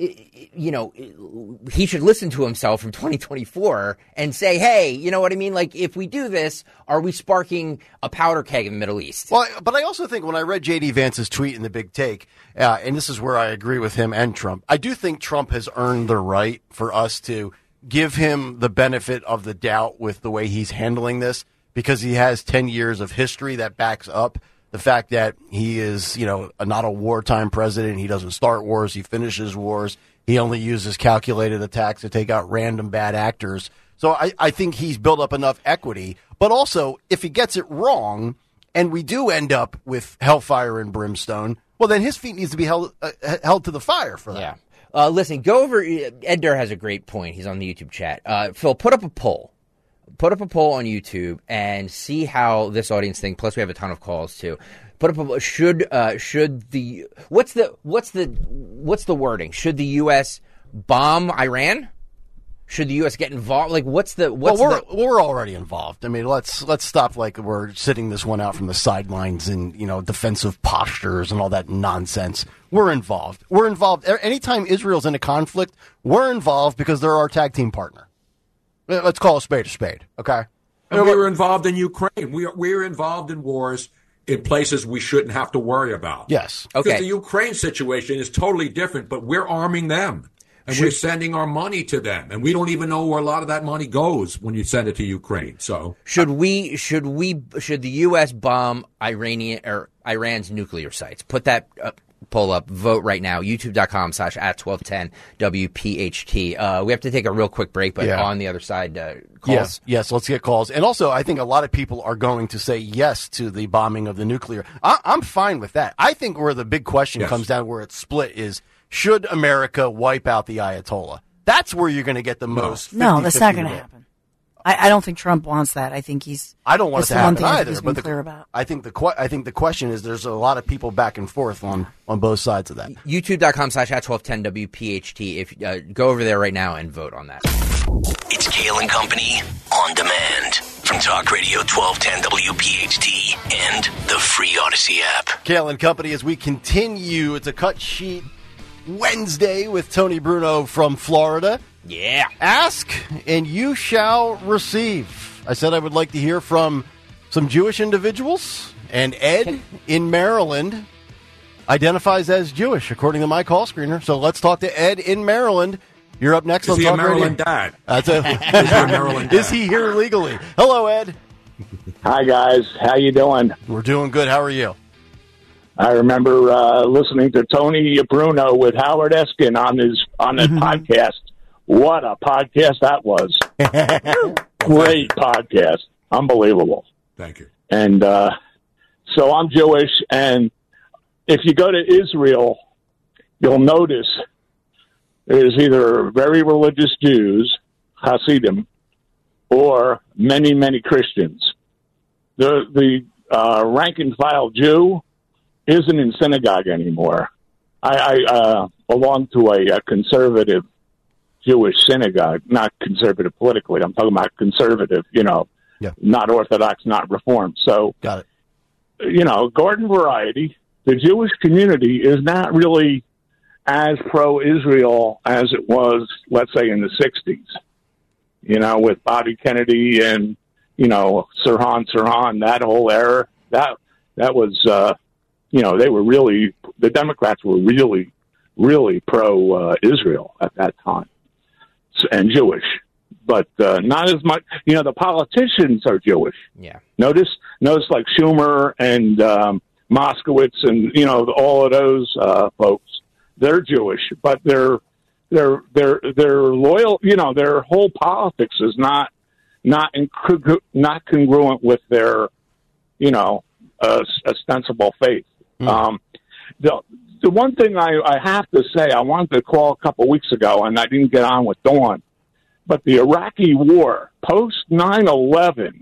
You know, he should listen to himself from twenty twenty-four and say, hey, you know what I mean? Like, if we do this, are we sparking a powder keg in the Middle East? Well, but I also think when I read J D Vance's tweet in the Big Take, uh, and this is where I agree with him and Trump, I do think Trump has earned the right for us to give him the benefit of the doubt with the way he's handling this, because he has ten years of history that backs up the fact that he is, you know, a, not a wartime president. He doesn't start wars. He finishes wars. He only uses calculated attacks to take out random bad actors. So I, I think he's built up enough equity. But also, if he gets it wrong and we do end up with hellfire and brimstone, well, then his feet needs to be held uh, held to the fire for that. Yeah. Uh, listen, go over. Ed Durr has a great point. He's on the YouTube chat. Uh, Phil, put up a poll. Put up a poll on YouTube and see how this audience thinks. Plus, we have a ton of calls too. Put up a should uh, should the what's the what's the what's the wording? Should the U S bomb Iran? Should the U S get involved? Like, what's the what's well, we're the, we're already involved. I mean, let's let's stop like we're sitting this one out from the sidelines and, you know, defensive postures and all that nonsense. We're involved. We're involved. Anytime Israel's in a conflict, we're involved because they're our tag team partner. Let's call a spade a spade, okay? And we were involved in Ukraine. We are, we are involved in wars in places we shouldn't have to worry about. Yes. Because Okay. the Ukraine situation is totally different, but we're arming them. And Should- we're sending our money to them. And we don't even know where a lot of that money goes when you send it to Ukraine. So should we should we should the U S bomb Iranian or Iran's nuclear sites? Put that uh, poll up. Vote right now. YouTube.com slash at twelve ten W P H T. Uh, we have to take a real quick break, but Yeah. on the other side, uh, calls. Yes, yes, let's get calls. And also, I think a lot of people are going to say yes to the bombing of the nuclear. I, I'm fine with that. I think where the big question Yes. comes down, where it's split, is should America wipe out the Ayatollah? That's where you're going to get the most. No, that's not going to fifty-fifty happen. I, I don't think Trump wants that. I think he's. I don't want it that's to the one happen thing I think either. he's But been the, clear about. I think the que- I think the question is there's a lot of people back and forth on, on both sides of that. YouTube.com slash at twelve ten W P H T. If uh, go over there right now and vote on that. It's Kale and Company on demand from Talk Radio twelve ten W P H T and the free Odyssey app. Kale and Company, as we continue, it's a cut sheet Wednesday with Tony Bruno from Florida. Yeah. Ask and you shall receive. I said I would like to hear from some Jewish individuals, and Ed in Maryland identifies as Jewish, according to my call screener. So let's talk to Ed in Maryland. You're up next is on he Talk a Maryland Radio. dad? That's a, Is he a Maryland Is dad? he here legally? Hello, Ed. Hi, guys. How you doing? We're doing good. How are you? I remember uh, listening to Tony Bruno with Howard Eskin on his on his podcast. What a podcast that was! Great podcast, unbelievable. Thank you. And uh, so I'm Jewish, and if you go to Israel, you'll notice there's either very religious Jews, Hasidim, or many, many Christians. The the uh, rank and file Jew isn't in synagogue anymore. I, I uh, belong to a, a conservative Jewish synagogue, not conservative politically. I'm talking about conservative, you know, yeah. not Orthodox, not Reformed. So, got it. You know, garden variety. The Jewish community is not really as pro-Israel as it was, let's say, in the sixties. You know, with Bobby Kennedy and you know Sirhan Sirhan, that whole era. That that was. Uh, You know, they were really, the Democrats were really, really pro-Israel uh, at that time, so, and Jewish, but uh, not as much. You know, the politicians are Jewish. Yeah. Notice, notice like Schumer and um, Moskowitz and, you know, all of those uh, folks, they're Jewish, but they're, they're, they're, they're loyal, you know, their whole politics is not, not, incongru- not congruent with their, you know, uh, ostensible faith. Mm. Um, the the one thing I, I have to say, I wanted to call a couple weeks ago, and I didn't get on with Dawn, but the Iraqi war, post nine eleven,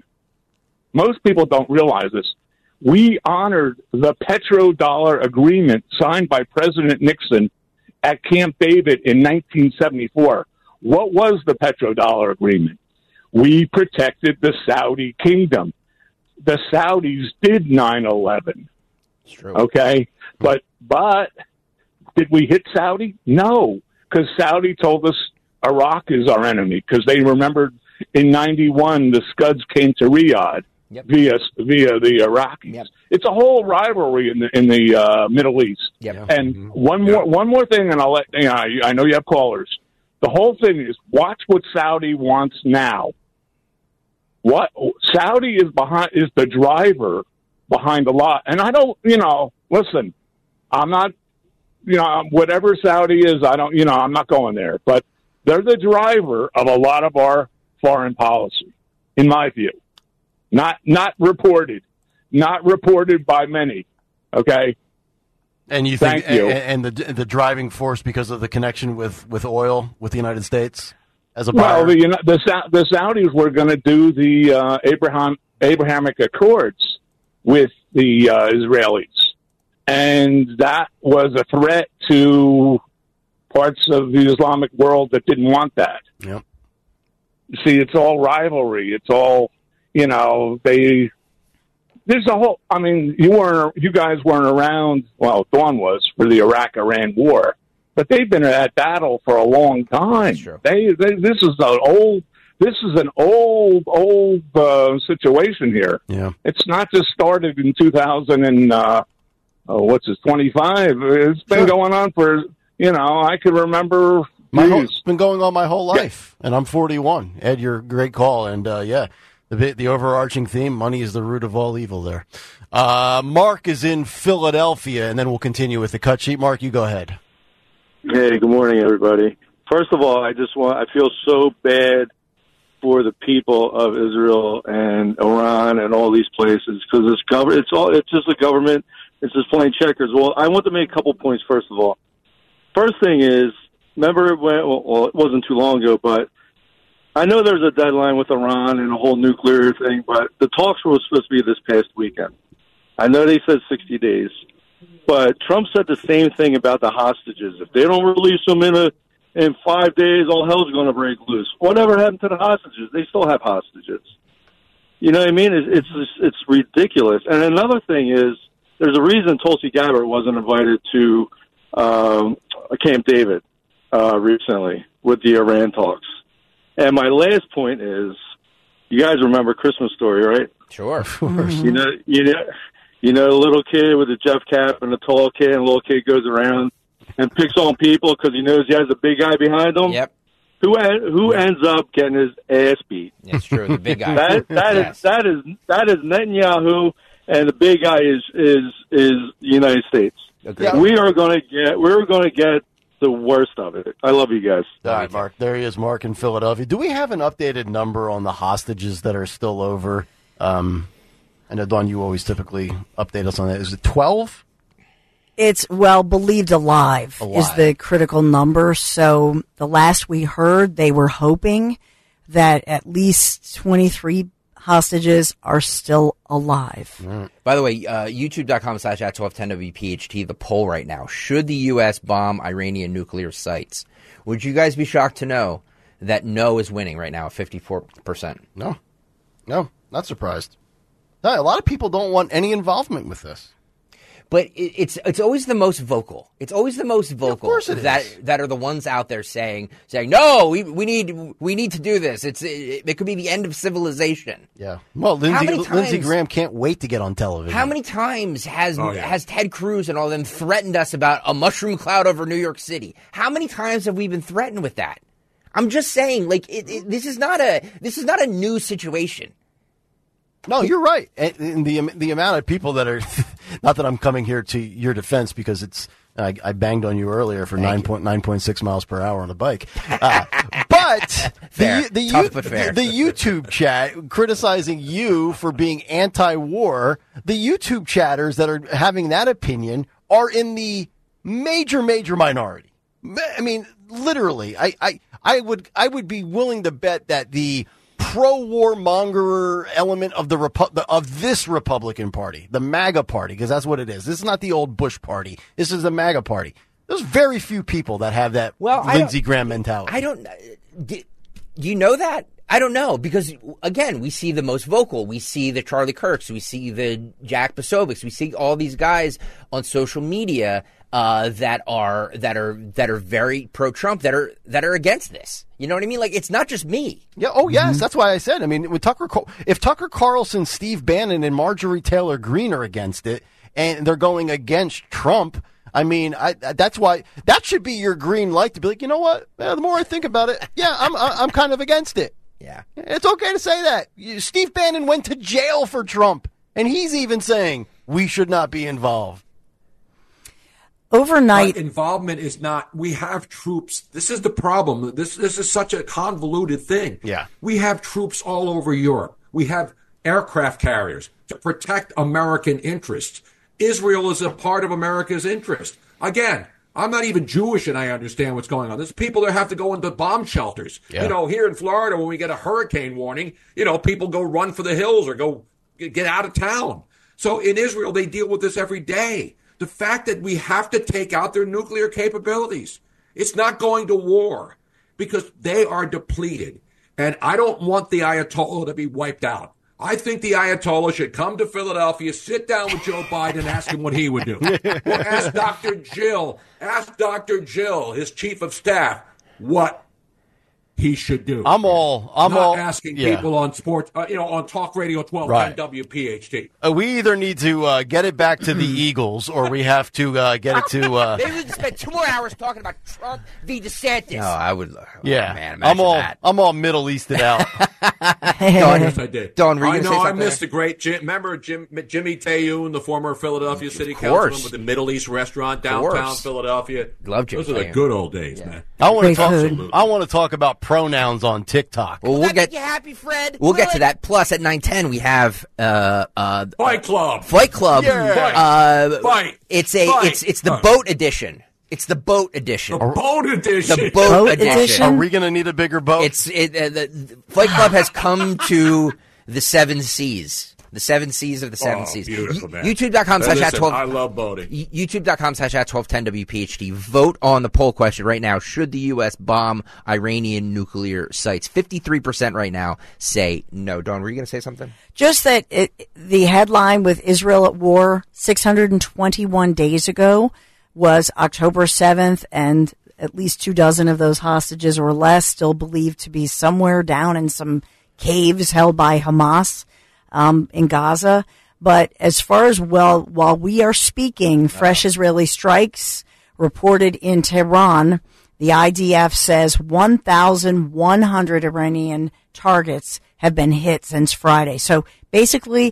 most people don't realize this. We honored the petrodollar agreement signed by President Nixon at Camp David in nineteen seventy-four. What was the petrodollar agreement? We protected the Saudi kingdom. The Saudis did nine eleven. It's true. Okay, but but did we hit Saudi? No, because Saudi told us Iraq is our enemy because they remembered in ninety-one the Scuds came to Riyadh yep. via via the Iraqis. Yep. It's a whole rivalry in the in the uh, Middle East. Yep. And Mm-hmm. one more one more thing, and I'll let you know, I, I know you have callers. The whole thing is watch what Saudi wants now. What Saudi is behind is the driver behind a lot. And I don't, you know, listen, I'm not, you know, whatever Saudi is, I don't, you know, I'm not going there. But they're the driver of a lot of our foreign policy, in my view. Not not reported. Not reported by many. Okay? And you think, Thank you. and, and the the driving force because of the connection with, with oil with the United States as a buyer? Well, the, you know, the, the Saudis were going to do the uh, Abraham Abrahamic Accords with the uh, Israelis. And that was a threat to parts of the Islamic world that didn't want that. Yep. See, it's all rivalry. It's all, you know, they, there's a whole, I mean, you weren't, you guys weren't around, well, Dawn was, for the Iraq-Iran war, but they've been in that battle for a long time. They, they, this is an old, This is an old, old uh, situation here. Yeah, it's not just started in two thousand and uh, oh, what's this twenty-five? It's been Sure. going on for you know I can remember. My whole, years. it's been going on my whole life, and I'm forty-one. Ed, you're a great call, and uh, yeah, the the overarching theme: money is the root of all evil. There, uh, Mark is in Philadelphia, and then we'll continue with the cut sheet. Mark, you go ahead. Hey, good morning, everybody. First of all, I just want, I feel so bad for the people of Israel and Iran and all these places because it's government, it's all, it's just a government, it's just playing checkers. Well, I want to make a couple points, first of all. First thing is, remember when, well, it wasn't too long ago, but I know there's a deadline with Iran and a whole nuclear thing, but the talks were supposed to be this past weekend. I know they said sixty days, but Trump said the same thing about the hostages. If they don't release them in a in five days, all hell's going to break loose. Whatever happened to the hostages? They still have hostages. You know what I mean? It's it's, just, it's ridiculous. And another thing is, there's a reason Tulsi Gabbard wasn't invited to um, Camp David uh, recently with the Iran talks. And my last point is, you guys remember Christmas Story, right? Sure. Of course. You know, you know, you know, a little kid with a Jeff cap and a tall kid, and a little kid goes around and picks on people because he knows he has a big guy behind him. Yep. Who en- who ends up getting his ass beat? It's true. The big guy. that that Yes. is that is that is Netanyahu and the big guy is is is the United States. Okay. We are going to get we're going to get the worst of it. I love you guys. All right, Mark. There he is, Mark in Philadelphia. Do we have an updated number on the hostages that are still over? Um, I know, Dawn, you always typically update us on that. Is it twelve? It's, well, believed alive, Alive. is the critical number. So the last we heard, they were hoping that at least twenty-three hostages are still alive. By the way, uh, youtube.com slash at twelve ten W P H T, the poll right now. Should the U S bomb Iranian nuclear sites? Would you guys be shocked to know that no is winning right now at fifty-four percent? No. No, not surprised. No, a lot of people don't want any involvement with this. But it, it's it's always the most vocal. It's always the most vocal. Of course it that is. that are the ones out there saying saying no, we we need we need to do this. It's it, it could be the end of civilization. Yeah. Well, How Lindsey, many Lindsey times- Graham can't wait to get on television. How many times has Oh, yeah. has Ted Cruz and all them threatened us about a mushroom cloud over New York City? How many times have we been threatened with that? I'm just saying, like it, it, this is not a this is not a new situation. No, you're right. And, and the the amount of people that are, not that I'm coming here to your defense because it's I, I banged on you earlier for nine point nine point six miles per hour on a bike, uh, but Fair. the the, Tough you- but fair. the YouTube chat criticizing you for being anti-war. The YouTube chatters that are having that opinion are in the major major minority. I mean, literally, I I, I would I would be willing to bet that the pro-war mongerer element of the Repu- of this Republican Party, the MAGA Party, because that's what it is. This is not the old Bush Party. This is the MAGA Party. There's very few people that have that Well, I Lindsey don't- Graham mentality. I don't. Do, do you know that? I don't know because again, we see the most vocal. We see the Charlie Kirks. We see the Jack Posobics. We see all these guys on social media uh, that are that are that are very pro-Trump. That are that are against this. You know what I mean? Like it's not just me. Yeah. Oh, yes. That's why I said. I mean, with Tucker, Car- if Tucker Carlson, Steve Bannon, and Marjorie Taylor Greene are against it, and they're going against Trump, I mean, I, that's why that should be your green light to be like, you know what? Eh, the more I think about it, yeah, I'm I'm kind of against it. Yeah, it's okay to say that. You- Steve Bannon went to jail for Trump, and he's even saying we should not be involved. Overnight But involvement is not. We have troops. This is the problem. This this is such a convoluted thing. Yeah. We have troops all over Europe. We have aircraft carriers to protect American interests. Israel is a part of America's interest. Again, I'm not even Jewish and I understand what's going on. There's people that have to go into bomb shelters. Yeah. You know, here in Florida, when we get a hurricane warning, you know, people go run for the hills or go get out of town. So in Israel, they deal with this every day. The fact that we have to take out their nuclear capabilities. It's not going to war because they are depleted. And I don't want the Ayatollah to be wiped out. I think the Ayatollah should come to Philadelphia, sit down with Joe Biden, and ask him what he would do. Or ask Doctor Jill, ask Doctor Jill, his chief of staff, what he should do. I'm all. I'm Not all asking yeah. people on sports, uh, you know, on Talk Radio twelve ten Right. W P H T. Uh, we either need to uh, get it back to the Eagles, or we have to uh, get it to. Uh, Maybe we can spend two more hours talking about Trump v. DeSantis. No, I would. yeah, Oh, man, I'm imagine all. that. I'm all Middle Easted out. Yes, I did. Dawn, were you I gonna know say I something? missed the great Jim. Remember Jim, Jimmy Tayoun, the former Philadelphia City course. Councilman with the Middle East restaurant Of downtown course. Philadelphia. Love Jim Those are the Tayoun. good old days, man. I want to Great talk. food. I want to talk about pronouns on TikTok. Well, we'll get. You happy, Fred? We'll get to that. Plus, at nine ten, we have uh, uh, Fight Club. Fight Club. Yeah. Uh, Fight. It's a. Fight. It's it's the Huh. boat edition. It's the boat edition. The boat edition. The boat, Boat edition. edition? Are we going to need a bigger boat? It's it. Uh, the, the Fight Club has come to the seven seas. The seven seas of the seven Oh, seas. beautiful, man. YouTube.com slash at Listen, twelve. I love boating. YouTube.com slash at twelve ten W P H D. Vote on the poll question right now. Should the U S bomb Iranian nuclear sites? fifty-three percent right now say no. Dawn, were you going to say something? Just that it, the headline with Israel at war six hundred twenty-one days ago was October seventh, and at least two dozen of those hostages or less still believed to be somewhere down in some caves held by Hamas um, in Gaza. But as far as, well, while we are speaking, fresh Israeli strikes reported in Tehran, the I D F says one thousand one hundred Iranian targets have been hit since Friday. So basically,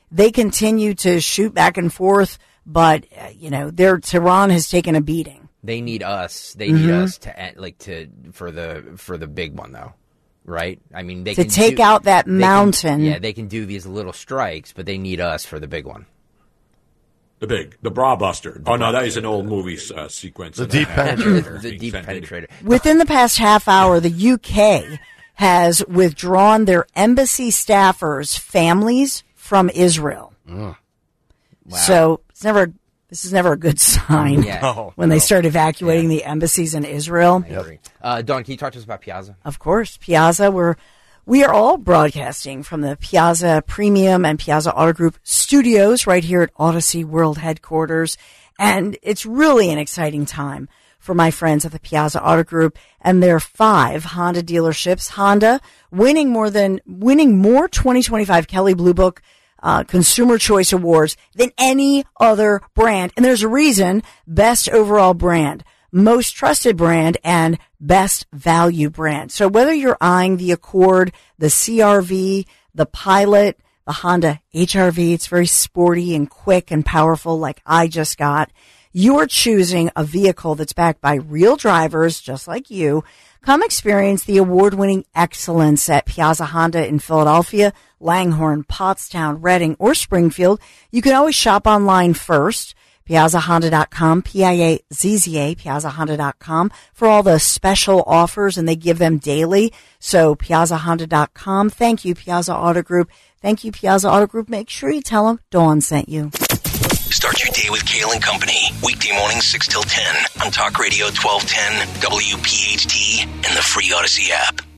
they continue to shoot back and forth, but, uh, you know, their Tehran has taken a beating. They need us. They need Mhm. us to end, like to for the for the big one though, right? I mean, they To can take do- out that they can- mountain. yeah, they can do these little strikes, but they need us for the big one. The big, the bra buster. Oh no, that is an old movie uh, sequence. The that deep I have. penetrator. The deep penetrator. Within the past half hour, the U K has withdrawn their embassy staffers' families from Israel. Mm. So it's never. This is never a good sign Yeah. No, when they start evacuating the embassies in Israel. I agree. Uh, Dawn, can you talk to us about Piazza? Of course, Piazza. We're we are all broadcasting from the Piazza Premium and Piazza Auto Group studios right here at Odyssey World Headquarters, and it's really an exciting time for my friends at the Piazza Auto Group and their five Honda dealerships. Honda winning more than winning more twenty twenty-five Kelley Blue Book Uh, Consumer Choice Awards than any other brand. And there's a reason: best overall brand, most trusted brand, and best value brand. So whether you're eyeing the Accord, the C R V, the Pilot, the Honda H R V, it's very sporty and quick and powerful like I just got. You're choosing a vehicle that's backed by real drivers just like you. Come experience the award-winning excellence at Piazza Honda in Philadelphia, Langhorne, Pottstown, Reading, or Springfield. You can always shop online first, piazza honda dot com, P I A Z Z A, piazza honda dot com, for all the special offers, and they give them daily. So piazza honda dot com. Thank you, Piazza Auto Group. Thank you, Piazza Auto Group. Make sure you tell them Dawn sent you. Start your day with Kale and Company. Weekday mornings six till ten on Talk Radio twelve ten, W P H T, and the free Odyssey app.